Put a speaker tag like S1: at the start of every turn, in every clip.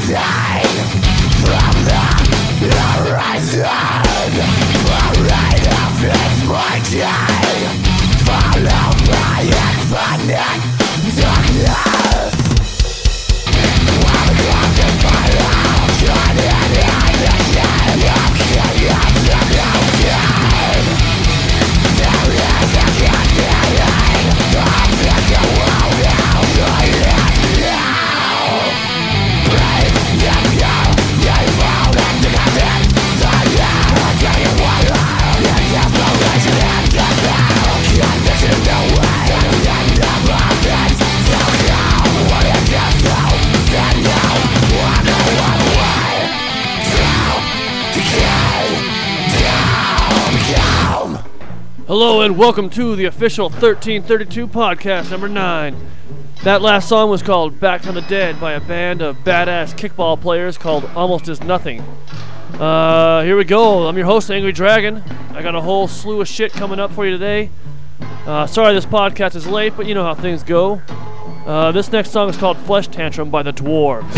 S1: Hello and welcome to the official 1332 podcast number 9. That last song was called Back from the Dead by a band of badass kickball players called Almost Is Nothing. Here we go. I'm your host, Angry Dragon. I got a whole slew of shit coming up for you today. Sorry this podcast is late, but you know how things go. This next song is called Flesh Tantrum by the Dwarves.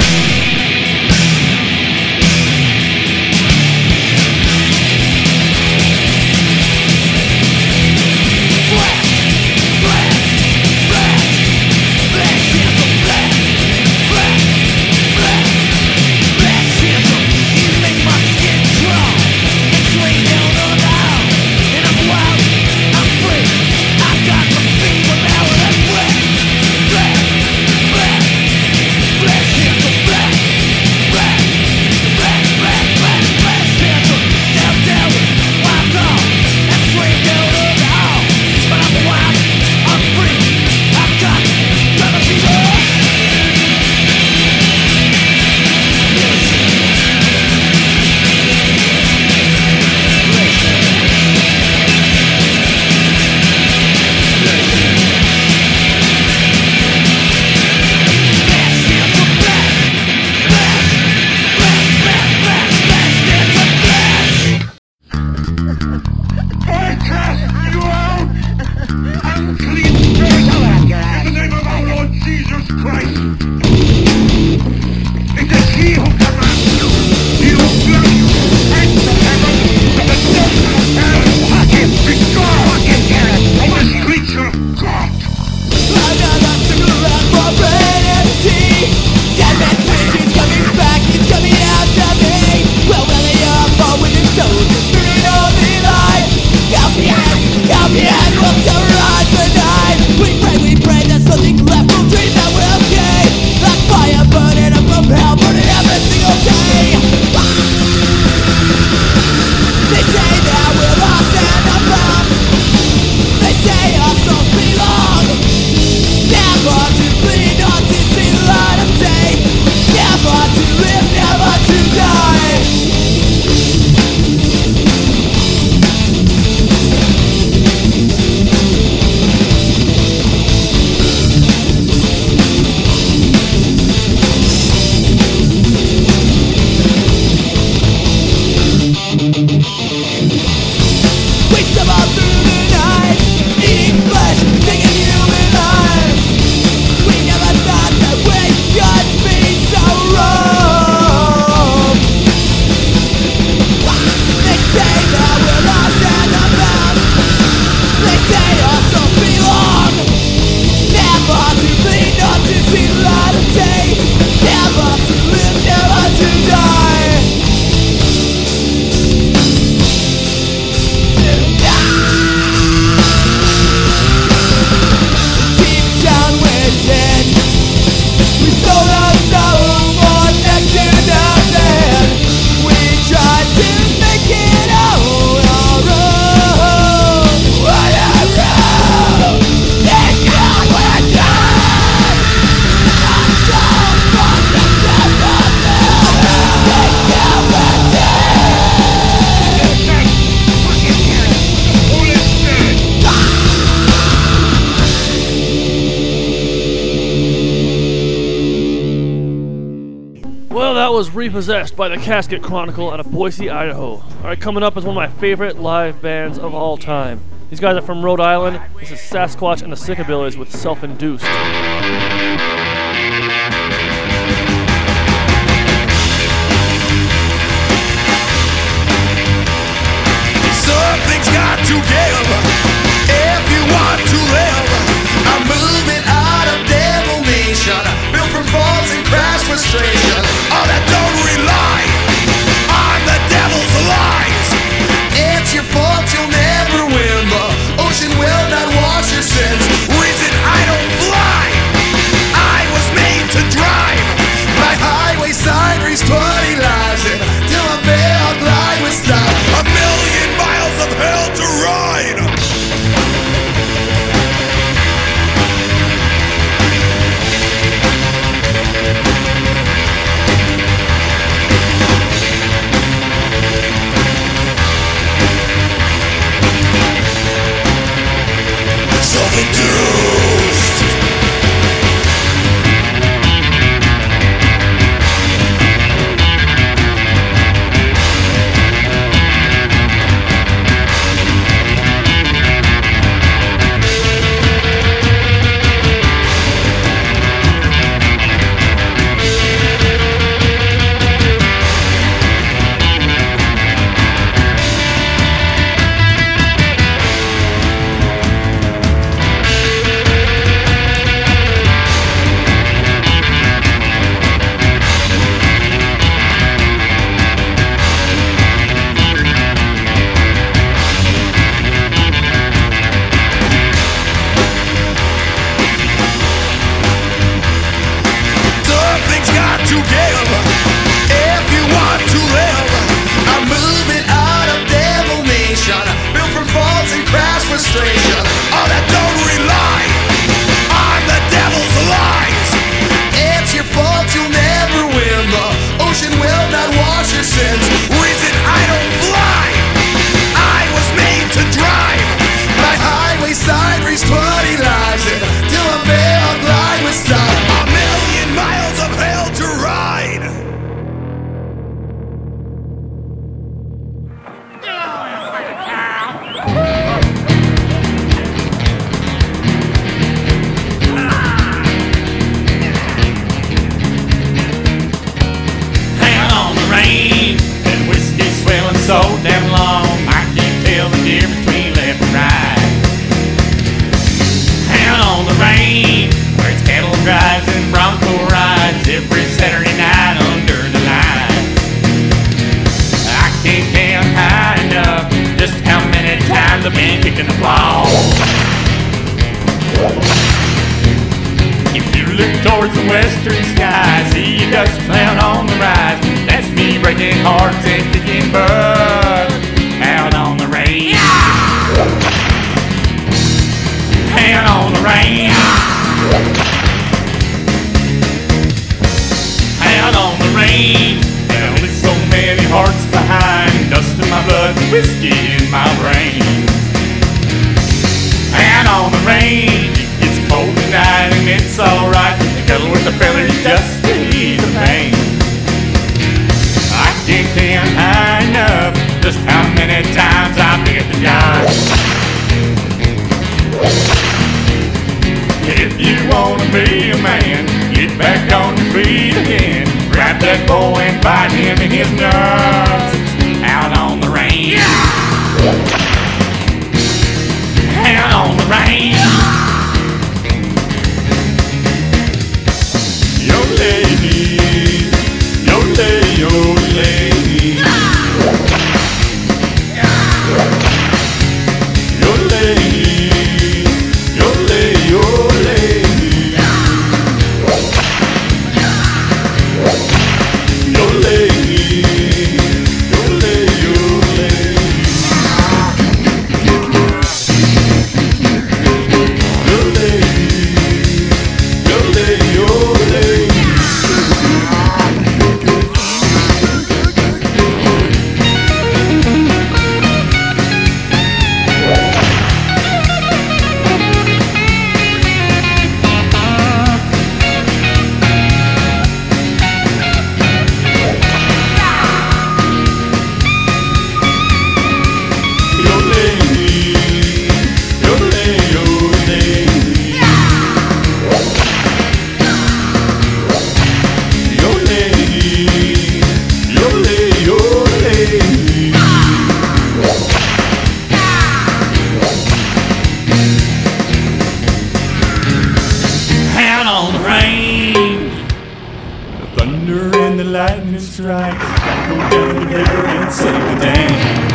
S1: Was Repossessed by the Casket Chronicle out of Boise, Idaho. Alright, coming up is one of my favorite live bands of all time. These guys are from Rhode Island. This is Sasquatch and the Sickabillies with Self-Induced.
S2: making applause. If you look towards the western sky, see a dust cloud on the rise. That's me breaking hearts and kicking butt out on the range. Out on the range. Out on the range. There are only so many hearts behind, dust in my blood, whiskey in my brain. Out on the range, it gets cold at night and it's alright. You cuddle with the fellas just to ease the pain. I can't tell high enough just how many times I've been the guy. If you wanna be a man, get back on your feet again. Grab that boy and bite him in his nuts. Out on the range. Out on the range. Yo lady, yo lady, yo lady. Yo lady, yo lady, yo lady. Yo lady, yo lady, yo lady. Yo lady, yo lady. Strikes, gotta go down the river and save the dam.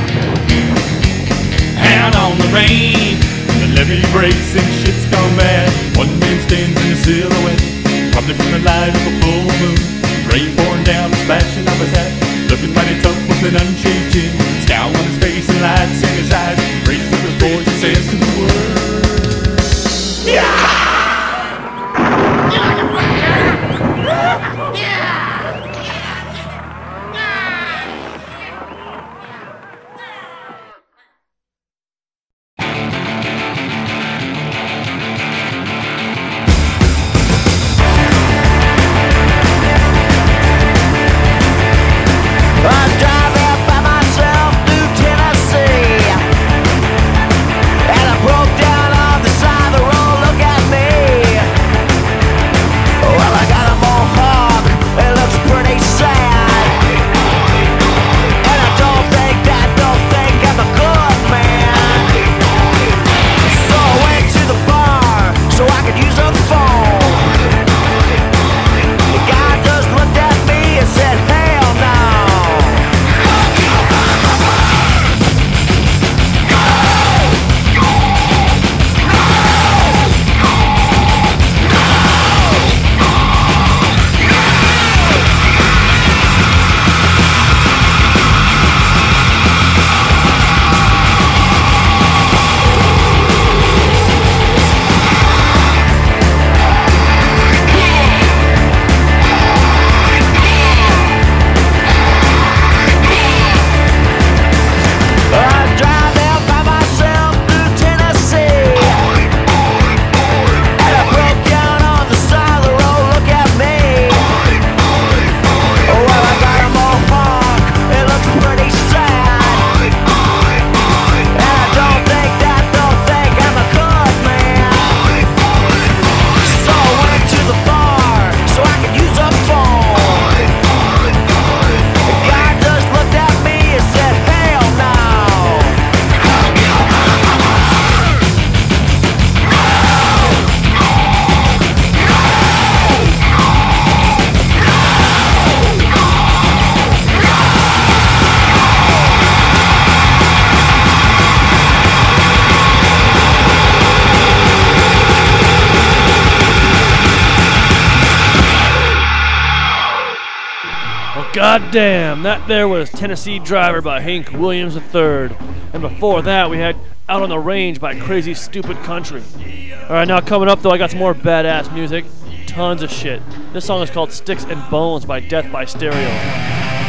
S2: Out on the range, the levee breaks and shit's gone bad. One man stands in a silhouette, probably from the light of a full moon. Rain pouring down, splashing off his hat, looking mighty tough with an unshaved chin. Scowl on his face and lights in his eyes, raises up his voice and says to the world, yeah!
S1: Goddamn, that there was Tennessee Driver by Hank Williams III. And before that, we had Out on the Range by Crazy Stupid Country. Alright, now coming up though, I got some more badass music. Tons of shit. This song is called Sticks and Bones by Death by Stereo.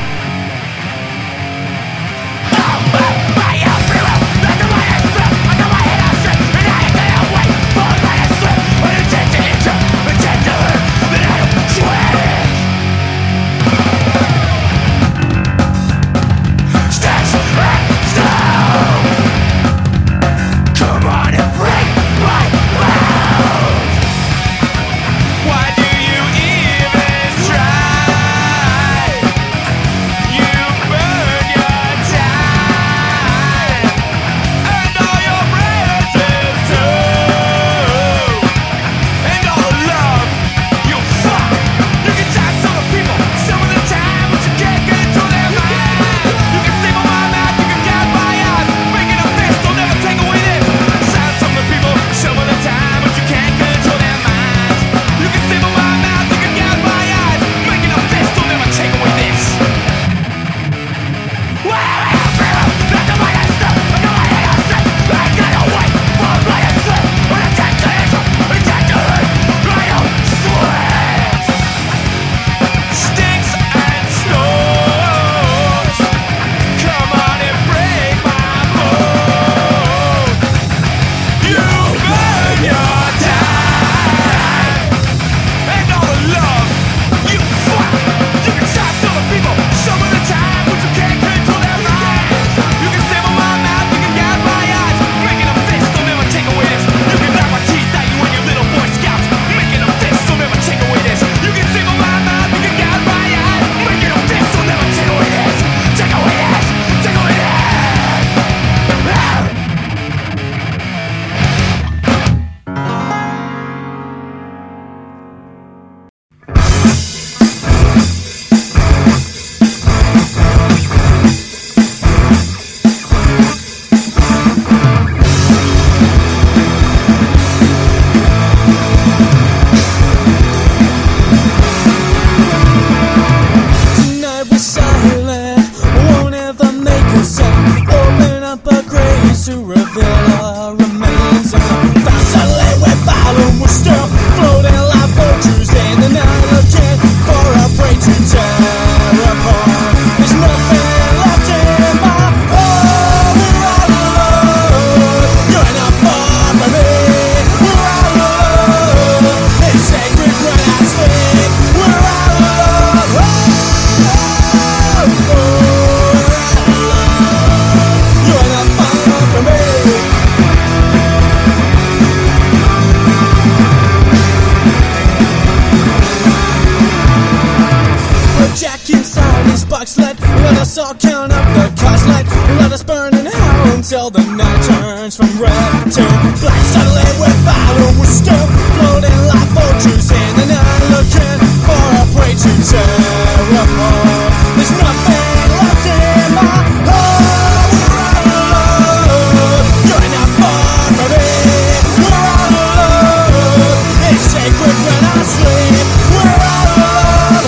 S3: Until the night turns from red to black. Suddenly we follow, we're still floating like vultures in the night, looking for a prey to tear apart. There's nothing left in my heart. We're out of love. You're not far from me. We're out of love. It's sacred when I sleep. We're out of love.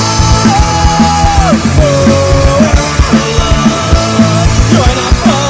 S3: We're out of love. You're not far.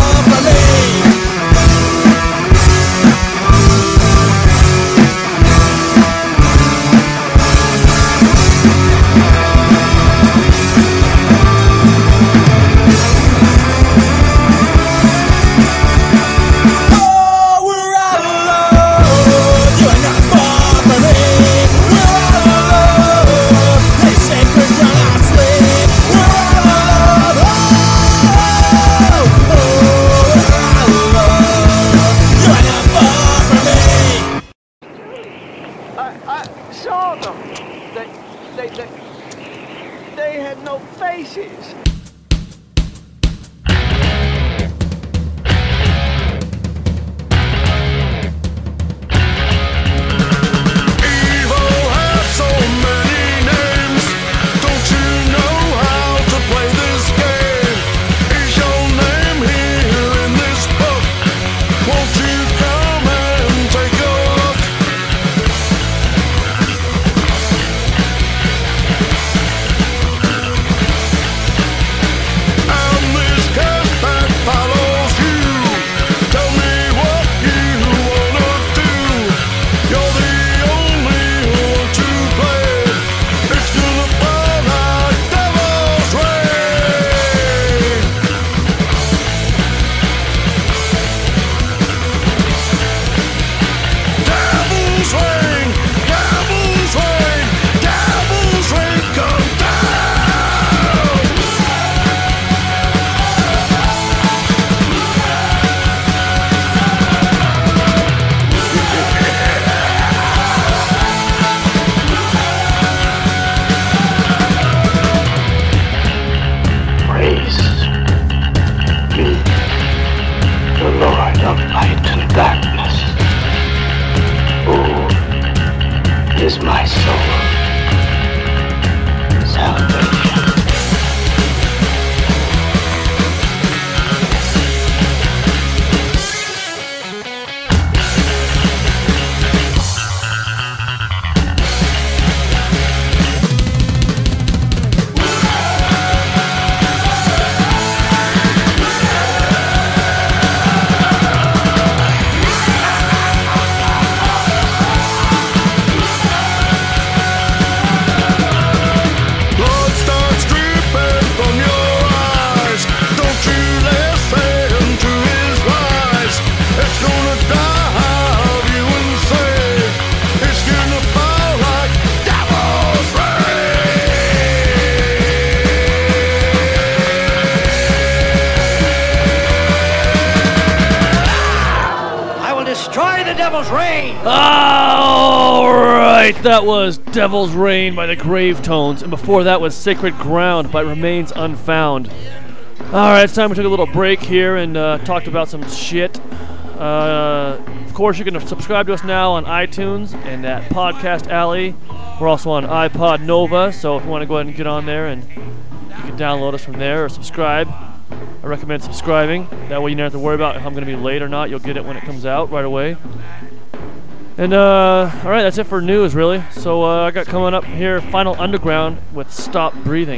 S4: Devil's Rain.
S1: Alright, that was Devil's Rain by the Gravetones, and before that was Sacred Ground by Remains Unfound. Alright, it's time we took a little break here and talked about some shit. Of course, you can subscribe to us now on iTunes and at Podcast Alley. We're also on iPod Nova, so if you want to go ahead and get on there and you can download us from there or subscribe. I recommend subscribing. That way you don't have to worry about if I'm going to be late or not. You'll get it when it comes out right away. And, alright, that's it for news, really. So, I got coming up here Final Underground with Stop Breathing.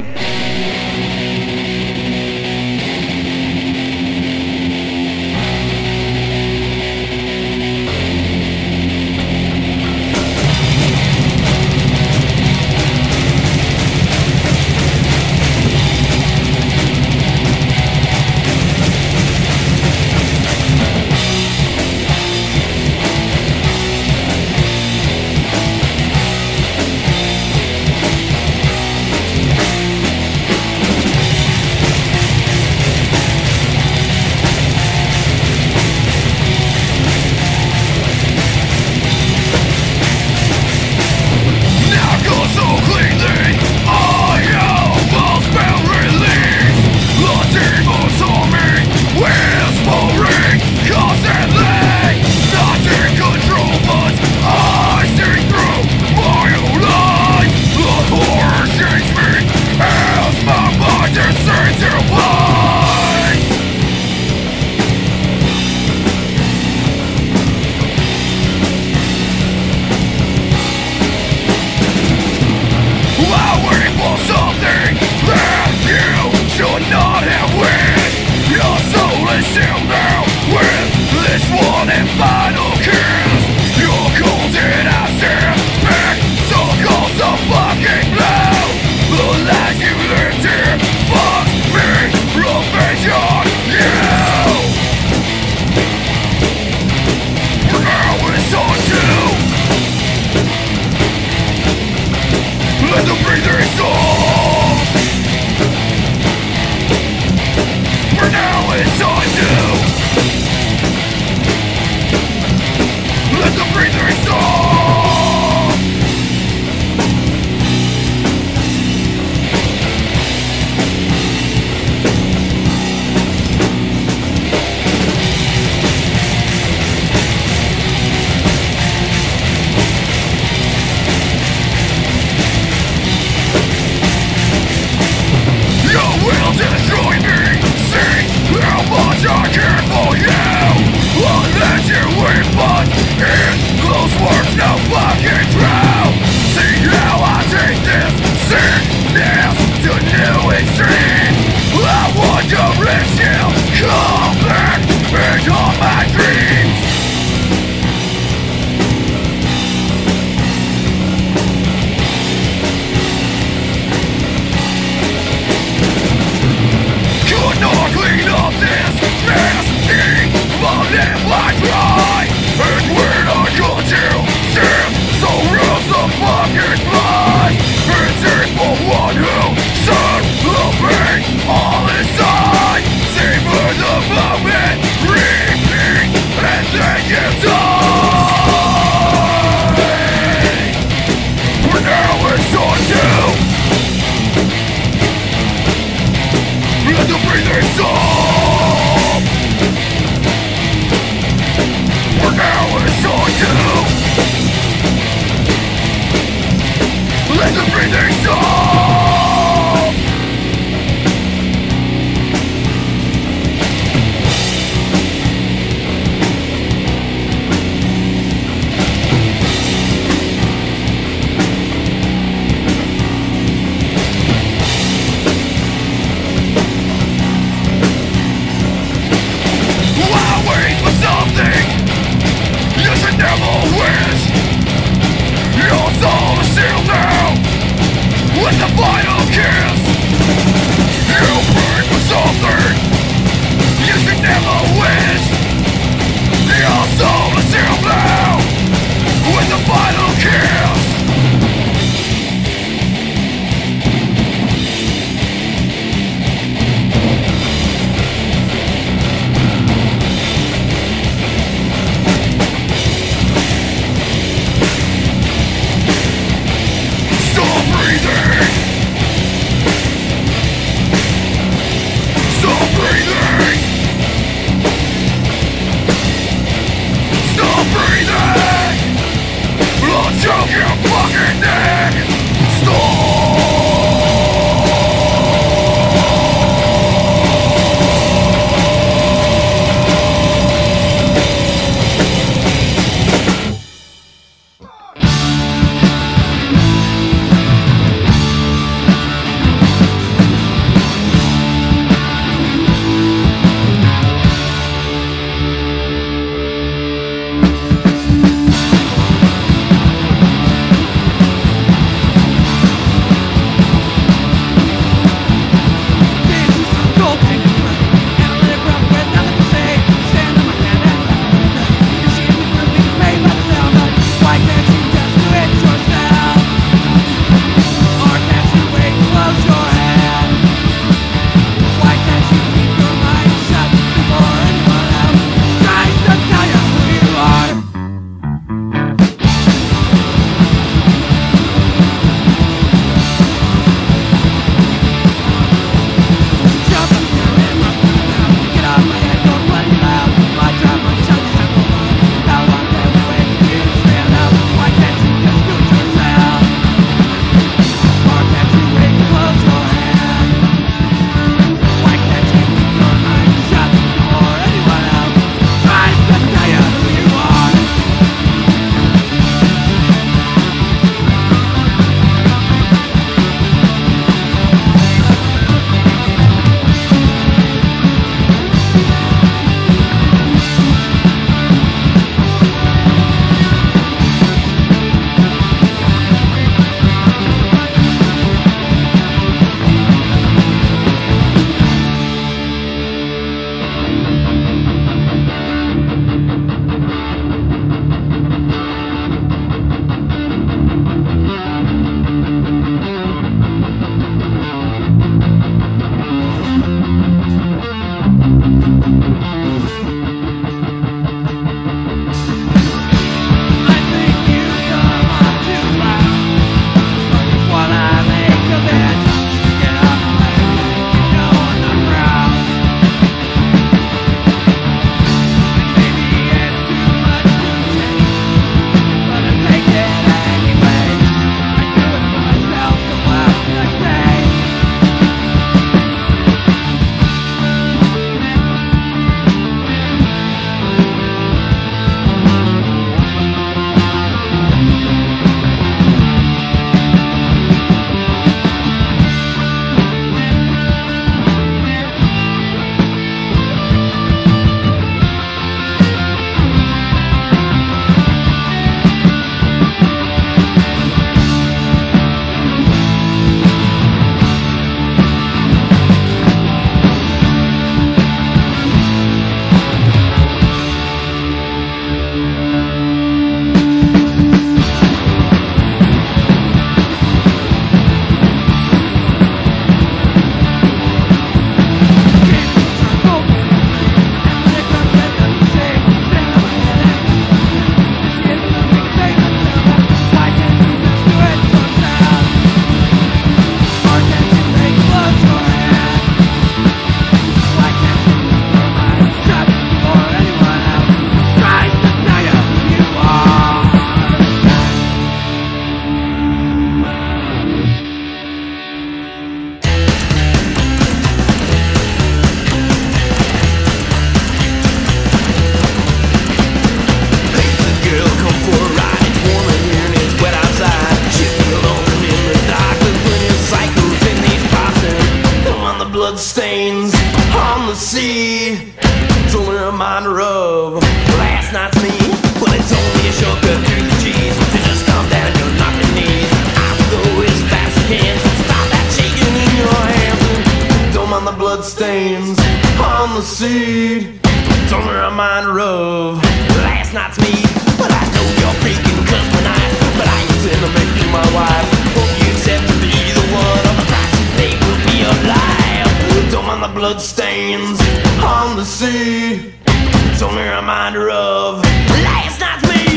S4: bloodstains on the sea. It's only a reminder of last night's me. Well, it's only a shortcut through the cheese. To just calm down, you'll knock your knees. I will go as fast as I can. So stop that shaking in your hands. Don't mind the bloodstains on the sea. It's only a reminder of last night's me. But I know you're freaking cause tonight. But I intend to make you my wife. Hope you accept to be the one of the price you pay will be your life. Don't mind the bloodstains on the sea. It's only a reminder of last night's me.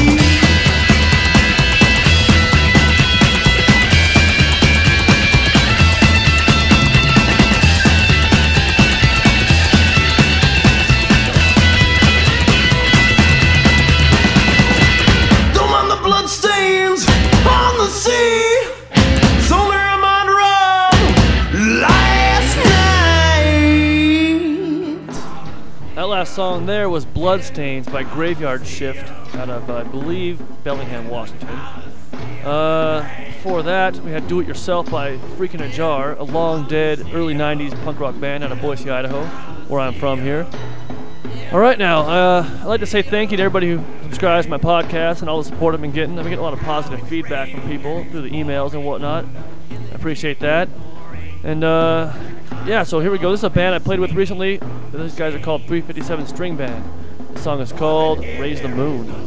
S4: Don't mind the bloodstains on the sea. It's only a reminder of last night.
S1: That last song there was Bloodstains by Graveyard Shift out of, I believe, Bellingham, Washington. Before that, we had Do It Yourself by Freakin' Ajar, a long dead early 90s punk rock band out of Boise, Idaho, where I'm from here. All right, now, I'd like to say thank you to everybody who subscribes to my podcast and all the support I've been getting. I've been getting a lot of positive feedback from people through the emails and whatnot. I appreciate that. And, yeah, so here we go. This is a band I played with recently. These guys are called 357 String Band. The song is called Raise the Moon.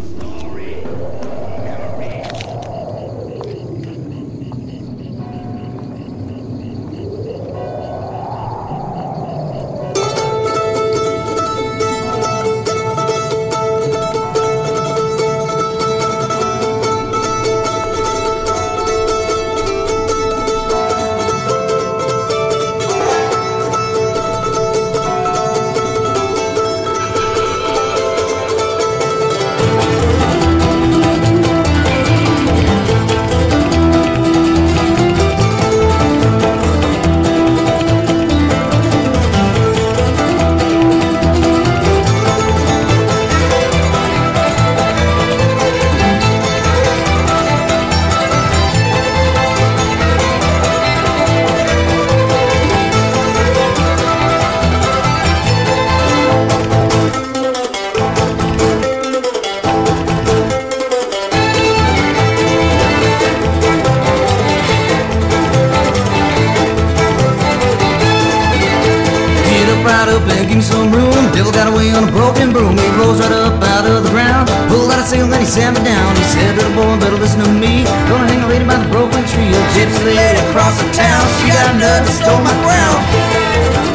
S5: Begging some room, devil got away on a broken broom. He rose right up out of the ground, pulled out a sail, then he sat me down. He said, little boy, better listen to me. Gonna hang a lady by the broken tree. A gypsy lady across the town, she got nuts and stole my crown.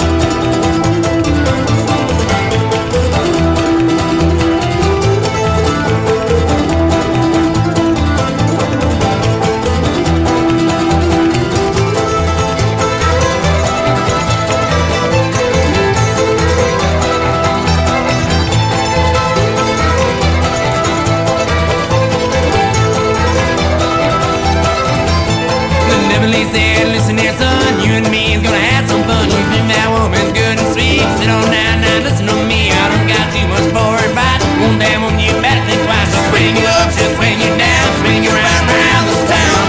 S6: Said, listen here, son, you and me is gonna have some fun. You think that woman's good and sweet. Sit on down, now listen to me. I don't got too much for advice. One damn woman, you better think twice. She'll swing you up, she'll swing you down, swing you round this town.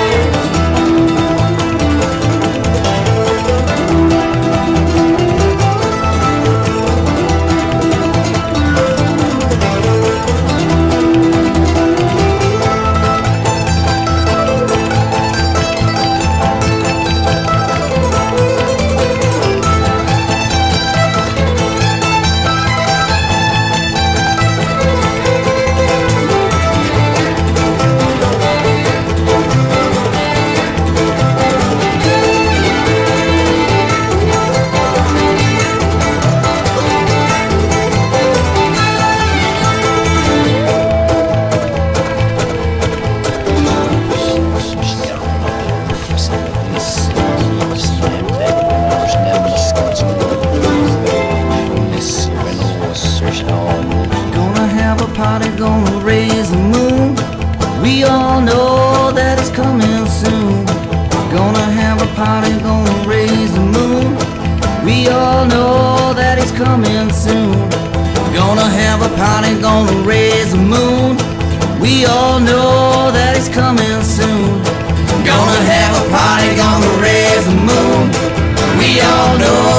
S5: Gonna raise the moon. We all know that it's coming soon. Gonna have a party, gonna raise the moon. We all know that it's coming soon. Gonna have a party, gonna raise the moon. We all know that it's coming soon. Gonna have a party, gonna raise the moon. We all know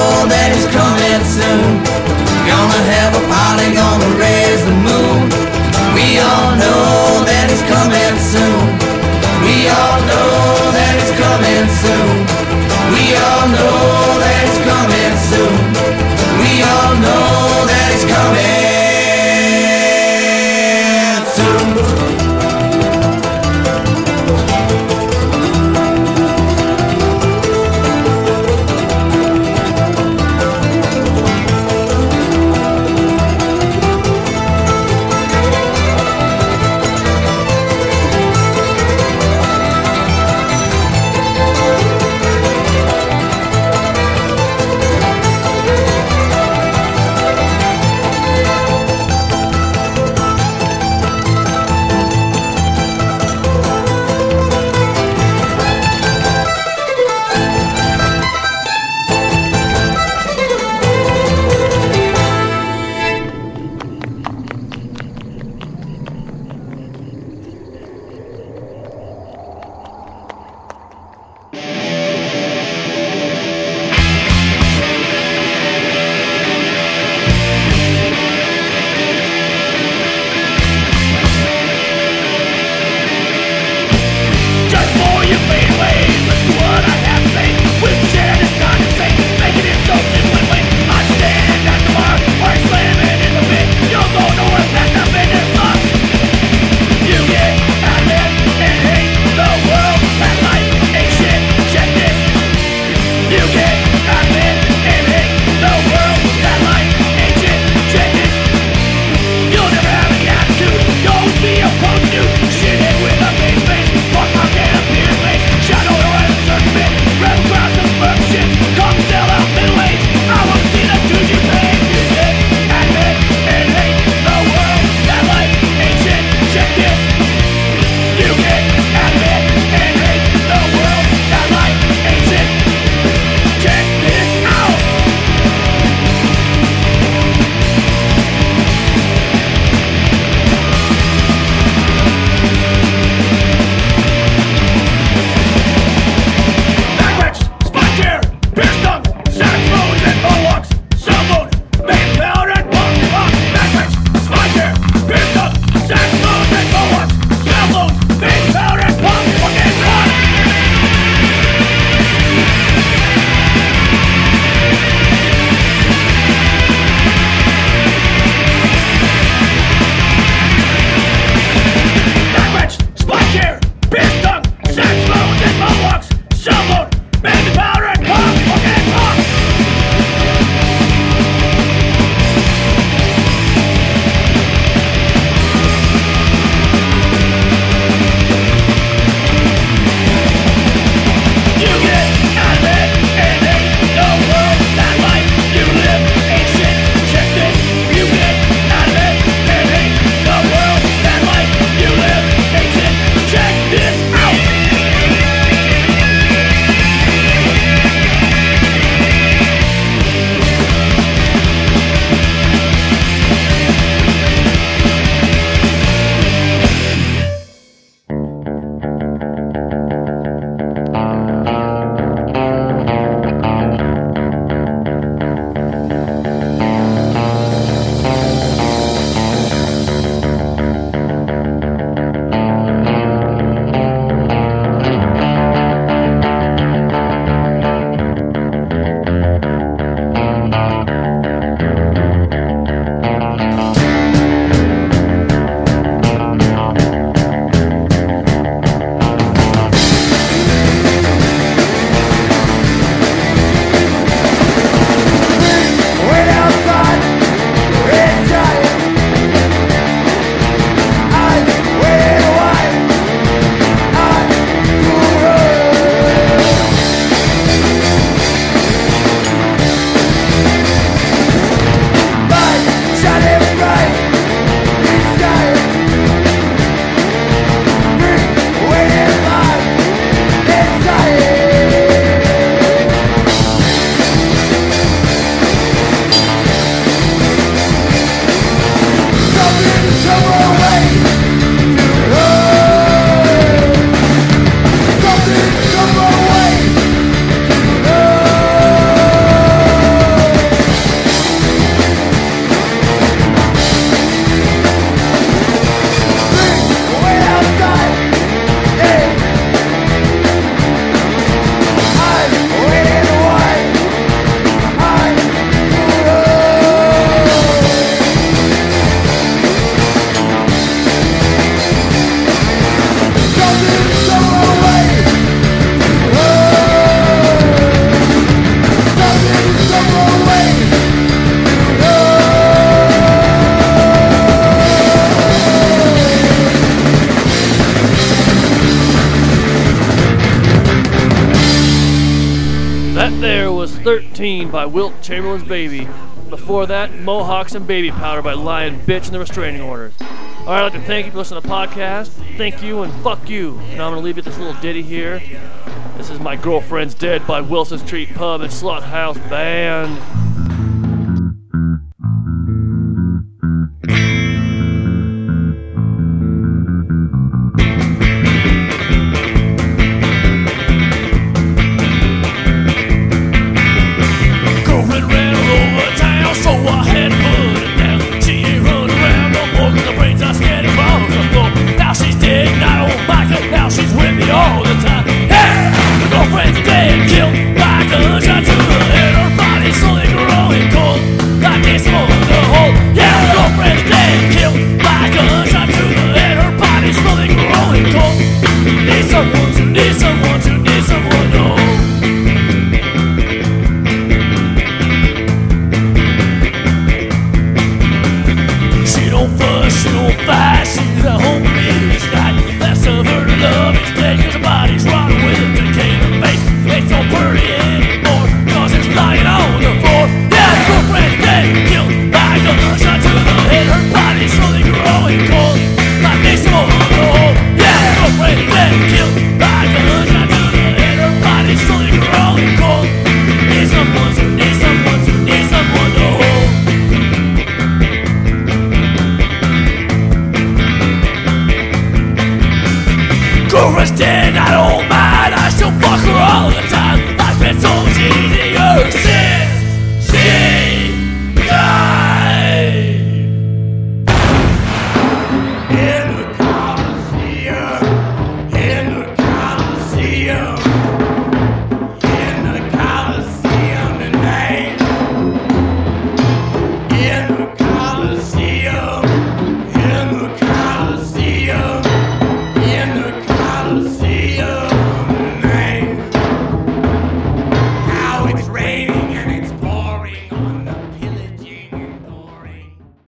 S1: 13 by Wilt Chamberlain's Baby. Before that, Mohawks and Baby Powder by Lion Bitch and the Restraining Orders. Alright, I'd like to thank you for listening to the podcast. Thank you and fuck you. Now I'm going to leave you with this little ditty here. This is My Girlfriend's Dead by Wilson's Street Pub and Slaughterhouse Band.